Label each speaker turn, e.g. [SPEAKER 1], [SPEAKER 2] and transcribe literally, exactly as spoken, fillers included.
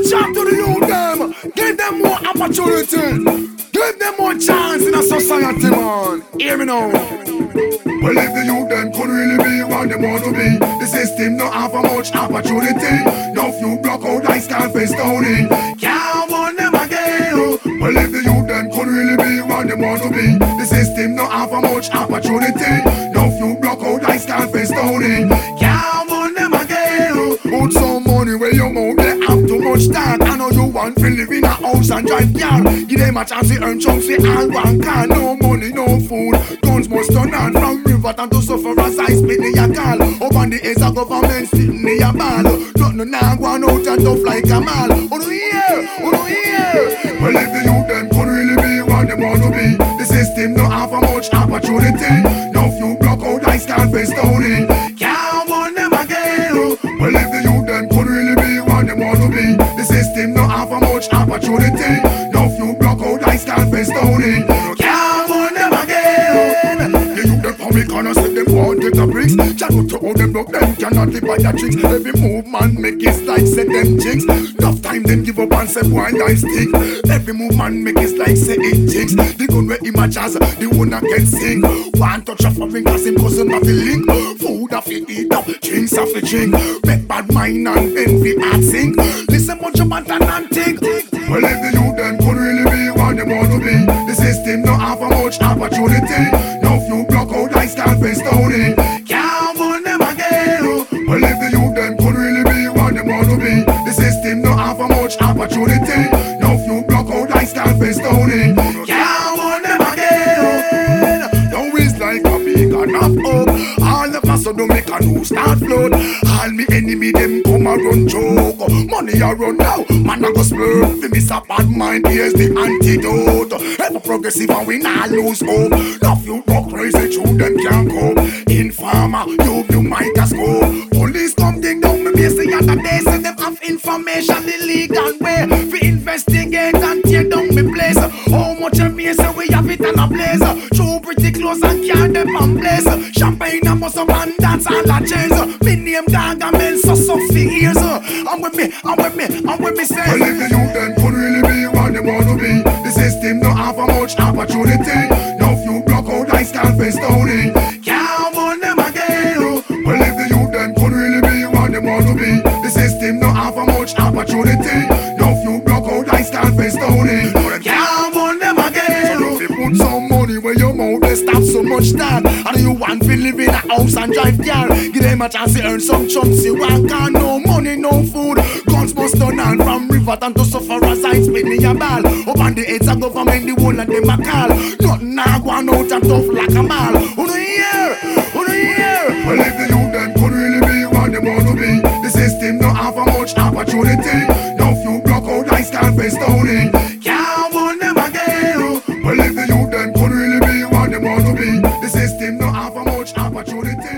[SPEAKER 1] Talk to the youth them. Give them more opportunity. Give them more chance in a society, man. Hear me now. Well, if the youth them could really be what they want to be, the system not offer much opportunity. No few block out like Scarface Tony. Can't want them again. Well, if the youth them could really be what they want to be, the system not offer much opportunity. No few block out like Scarface Tony. Can't want them again. Put some money where your mouth, they have too much talk. I know you want to live in a house and drive car. Give them a chance to earn chunks, they all one car. No money, no food, guns must turn on. From Riverton to suffer as I spit in your call. Up on the edge of government sitting in your ball. Nothing now going out and tough like a mall. Oh no yeah, oh no yeah. Well if the youth them could really be what they want to be, the system don't offer much opportunity. No few block out like Scarface Tony. Can't want them again. Well if the youth them could really be what they want to be, the system don't offer much opportunity. No few block out like Scarface Tony. Can't want them again. The youth them for me corner say them want take a bricks. Chat out to all them block them cannot live by their tricks. Every move man make it like say them jinx. Enough time them give up and say why life stick. Every move man make it like say it jinx. The gun where him a jazz, the one that can sing. One touch of a finger, him cousin of the link. Food of it eat up, drinks of it drink. Make bad mind and envy heart sink. Listen much about that and think. Well if the youth them could really be what they want to be, the system don't offer much opportunity. No few block out like Scarface Tony. Can't want them again. Well if the youth them could really be what they want to be, the system don't offer much opportunity. No few block out like Scarface Tony. Can't want them again. Don't waste like a big enough up. All of us don't make a new start flood. All me enemy them come a run joke. Money a run now, man a go splurge. Fi miss a bad mind, here's the antidote. Ever progressive and we not lose hope. Love you go crazy, true them can't cope. Informer, you you microscope. Police come ding down me base the other day. Say them have information illegal way. Fi investigate and tear down me place. How much of me say we have it on a blaze. True pretty close and carry them on place. Champagne and muscle and dance all a chase. Me name Gargamel so so for years. I'm with me, I'm with me, I'm with me say. Well if the youth them could really be what they want to be, the system don't offer much opportunity. No few block out like Scarface Tony. Can't want them again. Well if the youth them could really be what they want to be, the system don't offer much opportunity. No few block out like Scarface Tony. Can't want them again. So if you put some money where your mouth they stop so much that, and you want to live in a house and drive car, give them a chance to earn some chunks. You want car, no money, no food. Guns must turn on from Riverton to suffer as I spit in your ball. Up on the edge of government, the whole of them a call. Nothing now going out and tough like a mall. Who do you hear? Who do you hear? Well if the youth them could really be what they want to be, the system don't offer much opportunity. No few block out like Scarface Tony. Can't want them again. Well if the youth them could really be what they want to be, the system don't offer much opportunity.